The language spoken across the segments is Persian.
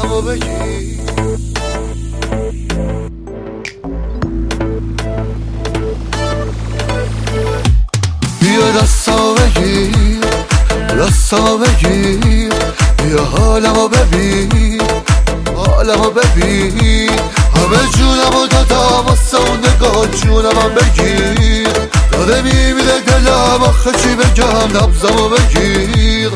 دستمو بگیر، بیا دستمو بگیر، دستمو بگیر، بیا حالمو ببین، حالمو ببین. همه جونمو دادم واسه اون نگاه جونمم بگیر، داره میمیره دلم آخه چی بگم نبضمو بگیر.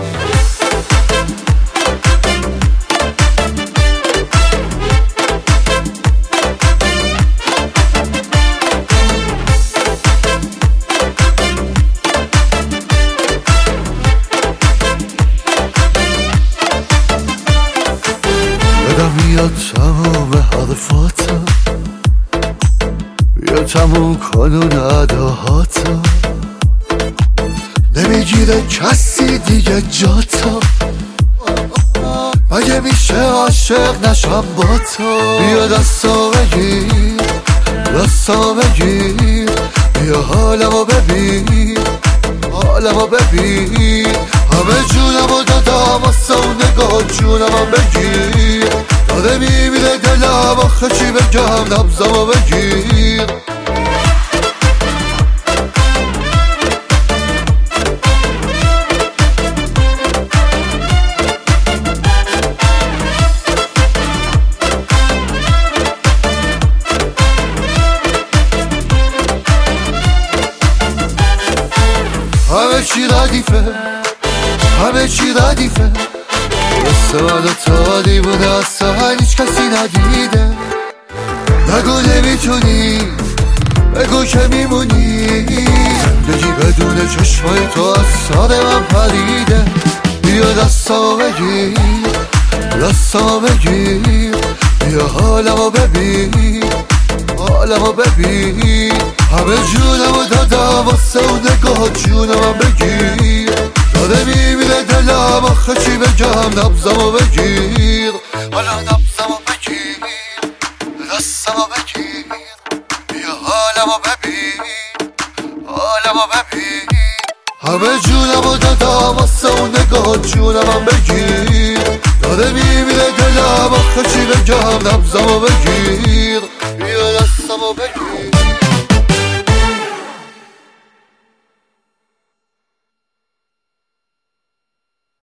یادم میاد تموم حرفاتم، بیا تموم کن اون اداهاتم، نمیگیره کسی دیگه جاتم، مگه میشه عاشق نشم با تو. بیا دستمو بگیر، دستمو بگیر، بیا حالمو ببین، حالمو ببین. همه جونمو دادم واسه اون نگاه جونمم بگیر، داره میمیره دلم آخه چی بگم نبضمو بگیر. همه چی ردیفه، همه چی ردیفه، واسه من تا دیوونه اصلا هیچ کسی ندیده. نگو نمیتونی، بگو که میمونی، زندگی بدون چشمای تو از سر من پریده. بیا دستمو بگیر، دستمو بگیر، بیا حالمو ببین، حالمو ببین. همه جونمو دادم واسه اون نگاه جونمم بگیر، داره میمیره دلم آخه چی بگم نبضمو بگیر. حالا نبضمو بگیر، دستمو بگیر، بیا حالمو ببین، حالمو ببین. همه جونمو دادم واسه اون نگاه جونمم بگیر، داره میمیره دلم آخه چی بگم نبضمو بگیر. بیا دستمو بگیر.